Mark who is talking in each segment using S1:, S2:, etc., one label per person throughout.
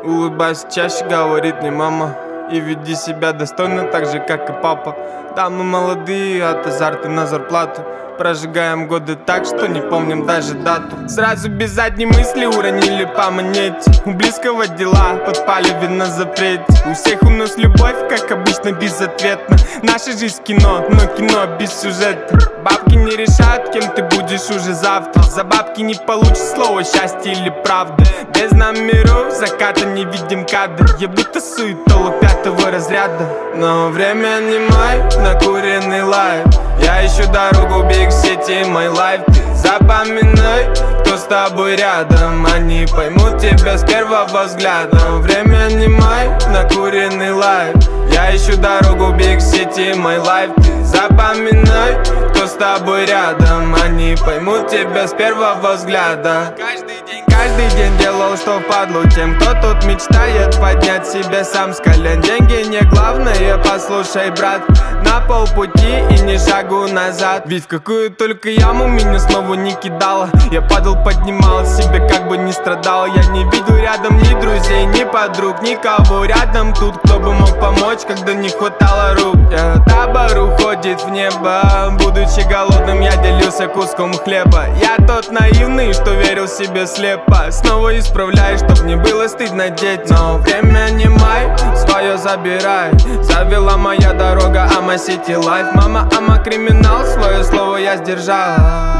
S1: Улыбайся чаще, говорит мне мама, и веди себя достойно, так же, как и папа. Да, мы молодые, от азарта на зарплату. Прожигаем годы так, что не помним даже дату. Сразу без задней мысли уронили по монете. У близкого дела подпали вина запрете. У всех у нас любовь, как обычно, безответна. Наша жизнь кино, но кино без сюжета. Бабки не решают, кем ты будешь уже завтра. За бабки не получишь слово счастье или правда. Без номеров заката не видим кадр. Я будто суетолог пятого разряда. Но время не май, накуренный лайф. Я ищу дорогу Big City, my life. Ты запоминай, кто с тобой рядом. Они поймут тебя с первого взгляда. Время не май, накуренный лайф. Я ищу дорогу Big City, my life. Ты запоминай, кто с тобой рядом. Они поймут тебя с первого взгляда. Каждый день делал, что впадлу тем, кто тут мечтает поднять себя сам с колен. Деньги не главное, послушай, брат. На полпути и ни шагу назад. Ведь в какую только яму меня снова не кидало. Я падал, поднимал себе, как бы не страдал. Я не видел рядом ни друзей, ни подруг, никого рядом тут, кто бы мог помочь, когда не хватало рук. Табор уходит в небо. Будучи голодным, я делился куском хлеба. Я тот наивный, что верил себе слепо. Снова исправляй, чтоб не было стыдно детям. Но время не май, свое забирай. Завела моя дорога, Ама City Life. Мама, Ама криминал, свое слово я сдержал.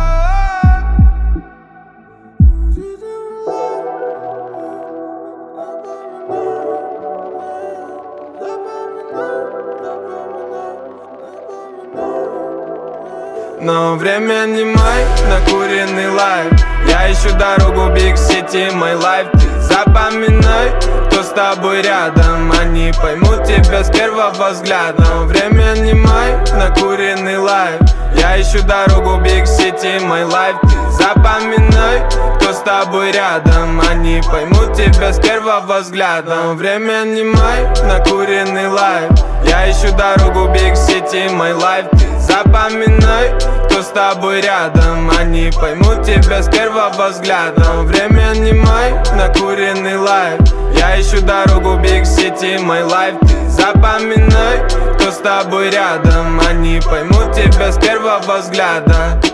S1: Но время не май, накуренный лайф. Я ищу дорогу Big City, my life. Ты запоминай, кто с тобой рядом. Они поймут тебя с первого взгляда. Но время не май, накуренный лайф. Я ищу дорогу Big City, my life. Ты запоминай, кто с тобой рядом. Они поймут тебя с первого взгляда. Но время не май, накуренный лайф. Я ищу дорогу Big City, my life. Ты запоминай, кто с тобой рядом. Они поймут тебя с первого взгляда. Но время не май, накуренный лайф. Я ищу дорогу Big City, my life. Ты запоминай, кто с тобой рядом. Они поймут тебя с первого взгляда.